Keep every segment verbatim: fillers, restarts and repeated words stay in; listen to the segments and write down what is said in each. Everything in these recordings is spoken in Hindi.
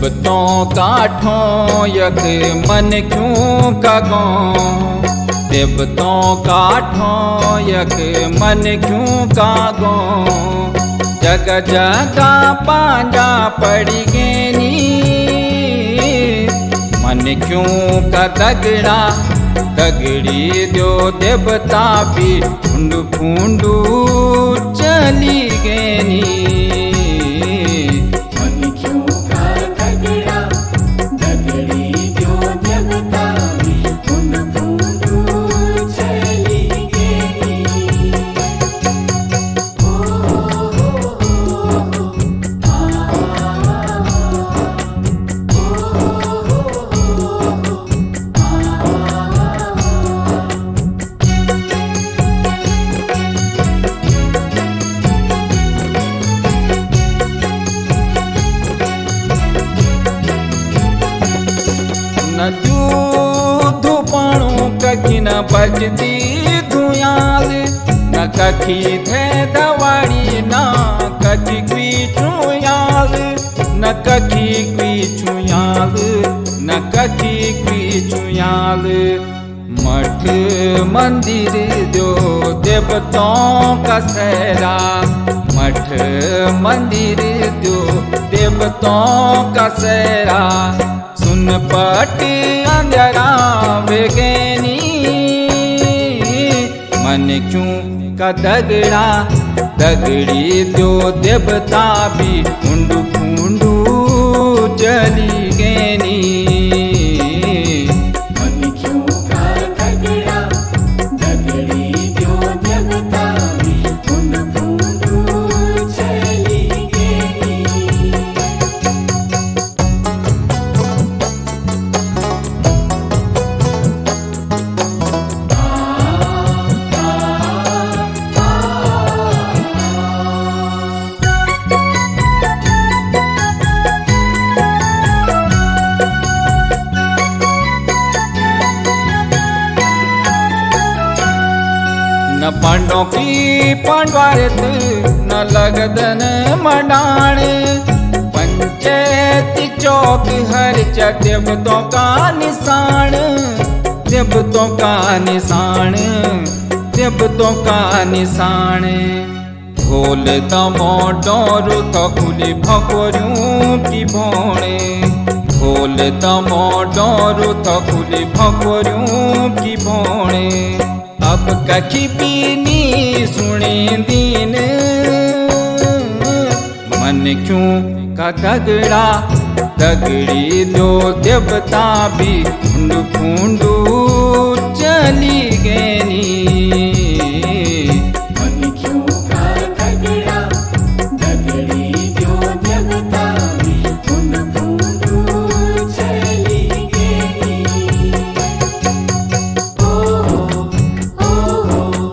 देवतों काठों यक मन क्यों कगो, देवतों काठों यक मन क्यों कागो। जग जगा पांजा पड़ी गेनी, मन क्यों का दगड़ा दगड़ी दो देवता भी फुंड फुंडू चली गेनी। मन क्यों का दगड़ा दगड़ी दो देवता भी फुंड फुंडू चली गेनी। ओ हो हो न दूधू पाणू कखी न बजती धुयाल, न कखी थे दवाड़ी न कखी क्वी छुयाल, न कखी क्वी छुयाल, न कखी क्वी छुयाल। मठ मंदिर जो देवताओं का सहरा, मठ मंदिर जो देवताओं का सहरा। सुन पटी अंधेरा वेगेनी, मन क्यों का दगड़ा दगड़ी दो देवता भी फुंडू फुंडू चली गेनी। मन क्यों का दगड़ा दगड़ी दो देवता भी फुंड फुंडू चली गेनी। न पांडों की पांडवारत न लगदन मडाण, पंचायती चौक हर च देवतों का निशान, देवतों का निशान, देवतों का निशान। ढोल दमो डोरू तो खुली भकोरियों की भोणे, ढोल दमो डोरू तो खुली भकोरियों की भोणे। अब कखी पीनी सुनी दीन, मन क्यों का दगड़ा दगड़ी दो देवता भी फुंड फुंडू चली गेनी। मन क्यों का दगड़ा दगड़ी दो देवता भी फुंड फुंडू चली गेनी। ओ हो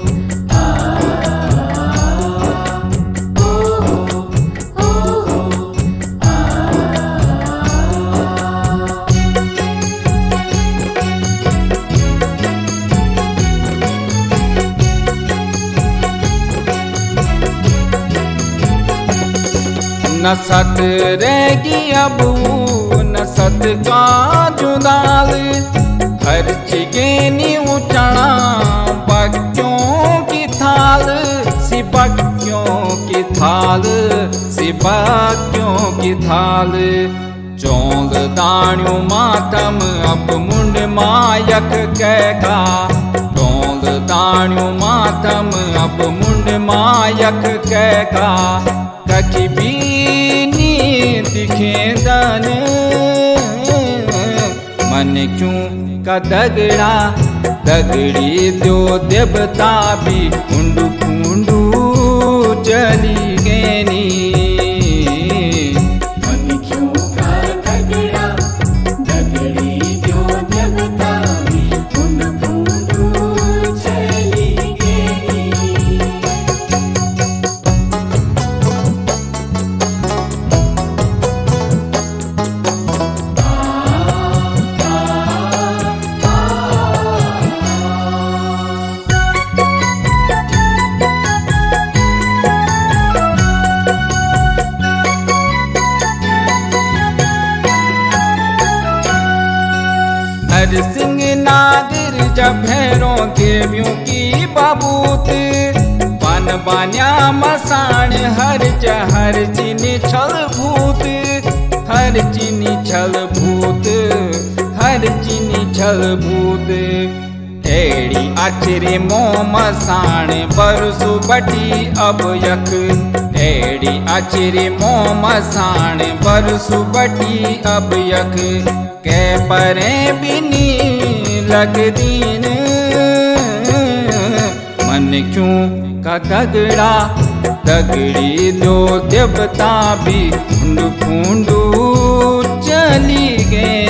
न सत रहेगी अब न सत का जुदाल, हर चिगेनी उचना बच्चों की थाल, सिपक्यों की थाल, सिपक्यों की थाल। चौल दाणु मातम अब मुंड मायक कहका, चौल दाणु मातम अब मुंड मायक कहका। कखी बीनी दिखे दन, मन क्यों का दगड़ा दगड़ी दो देवता भी फुंडू फुंडू चली गेनी। मन क्यों का दगड़ा दगड़ी दो देवता भी फुंड फुंडू चली गेनी। नर सिंह नागिर जब भैरों के ब्यों की बबूत बन बान्या मसान हर जहर चिनी छल भूत हर चिनी छल भूत हर चिनी छल भूत एड़ी आचरे मोम साण बरसु बटी अब यक एड़ी आचरे मोम साण बरसु बटी अब यक के परे बिनी लग दीन मन क्यों का दगड़ा दगड़ी दो देवता भी फूंड फूंडू चली गए